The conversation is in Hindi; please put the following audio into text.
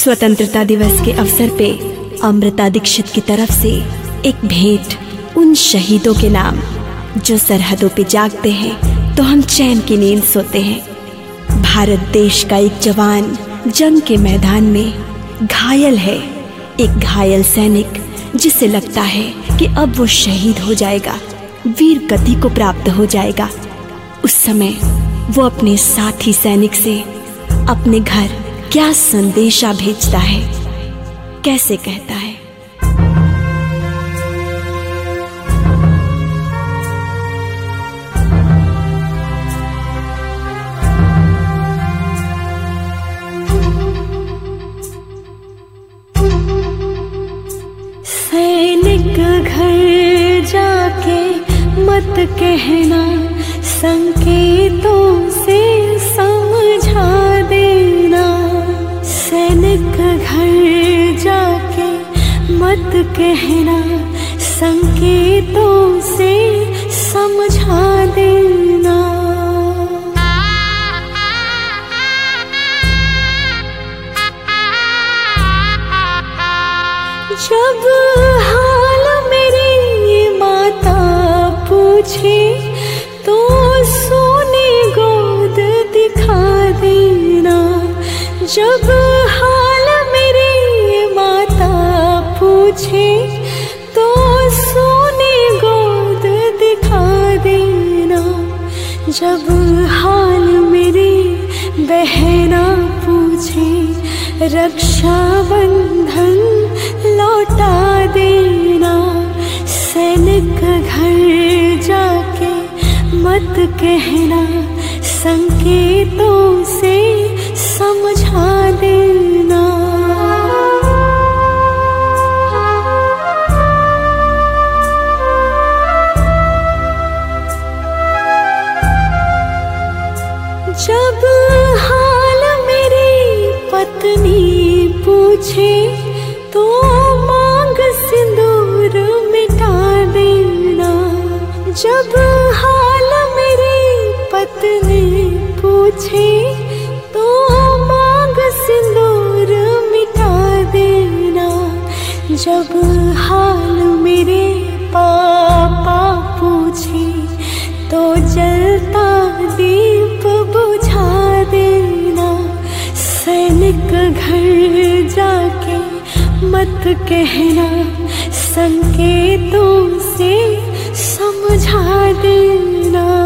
स्वतंत्रता दिवस के अवसर पे अमृता दीक्षित की तरफ से एक भेंट उन शहीदों के नाम जो सरहदों पे जागते हैं तो हम चैन की नींद सोते हैं। भारत देश का एक जवान जंग के मैदान में घायल है, एक घायल सैनिक जिसे लगता है कि अब वो शहीद हो जाएगा, वीर गति को प्राप्त हो जाएगा। उस समय वो अपने साथी सैनिक से अपने घर क्या संदेशा भेजता है, कैसे कहता है। सैनिक घर जाके मत कहना, संकेतों से समझा देना। सैनिक घर जाके मत कहना, संकेतों से समझा देना। जब हाल मेरी माता पूछे तो सोने गोद दिखा देना। जब हाल मेरी माता पूछे तो सोने गोद दिखा देना। जब हाल मेरी बहना पूछे रक्षा बंधन लौटा देना। सैनिक घर जाके मत कहना, संकेतों से समझा देना। जब हाल मेरी पत्नी पूछे तो मांग सिंदूर मिटा देना। जब हाल मेरी पत्नी पूछे तो मांग सिंदूर मिटा देना। जब हाल मेरे पापा पूछे तो जलता दीप बुझा देना। सैनिक घर जाके मत कहना, संकेतों से समझा देना।